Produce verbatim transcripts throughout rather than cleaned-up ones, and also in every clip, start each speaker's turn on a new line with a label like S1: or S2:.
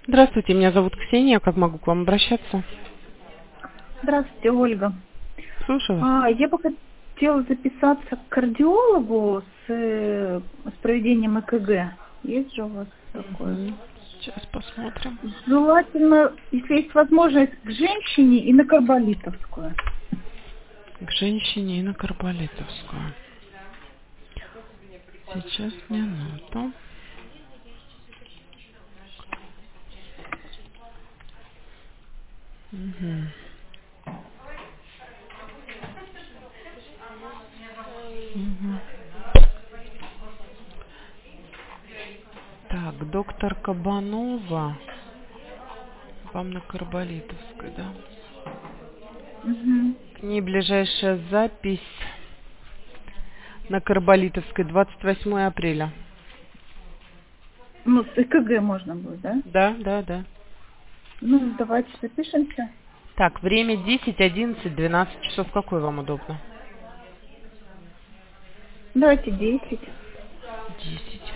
S1: Здравствуйте, меня зовут Ксения. Как могу к вам обращаться?
S2: Здравствуйте, Ольга.
S1: Слушаю вас.
S2: А, я бы хотела записаться к кардиологу с, э, с проведением ЭКГ. Есть же у вас такое?
S1: Мгм. Сейчас посмотрим.
S2: Желательно, если есть возможность, к женщине и на Карболитовскую.
S1: К женщине и на Карболитовскую. Сейчас, минуту. Мгм. Мгм. Так, доктор Кабанова. Вам на Карболитовской, да?
S2: Угу.
S1: К ней ближайшая запись на Карболитовской двадцать восьмое апреля.
S2: Ну, с ЭКГ можно будет, да?
S1: Да, да, да.
S2: Ну, давайте запишемся.
S1: Так, время десять, одиннадцать, двенадцать часов. Какой вам удобно?
S2: Давайте десять.
S1: десять.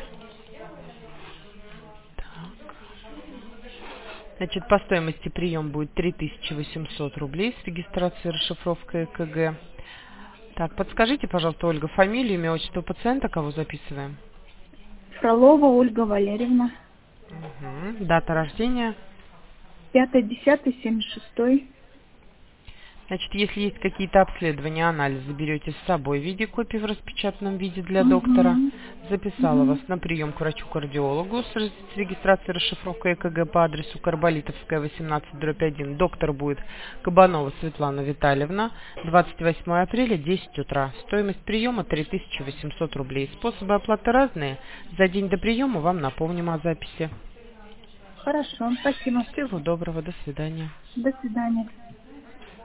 S1: Значит, по стоимости прием будет три тысячи восемьсот рублей с регистрацией и расшифровкой ЭКГ. Так, подскажите, пожалуйста, Ольга, фамилию, имя, отчество пациента, кого записываем?
S2: Фролова Ольга Валерьевна.
S1: Мгм. Дата рождения.
S2: Пятое, десятое, семьдесят шестой.
S1: Значит, если есть какие-то обследования, анализы, берете с собой в виде копии в распечатанном виде для доктора.
S2: Угу.
S1: Записала вас
S2: Угу.
S1: на прием к врачу-кардиологу с регис- с регистрацией и расшифровкой ЭКГ по адресу Карболитовская, восемнадцать, дробь один. Доктор будет Кабанова Светлана Витальевна. двадцать восьмое апреля, десять утра. Стоимость приема три тысячи восемьсот рублей. Способы оплаты разные. За день до приема вам напомним о записи.
S2: Хорошо, спасибо.
S1: Всего доброго, до свидания.
S2: До свидания.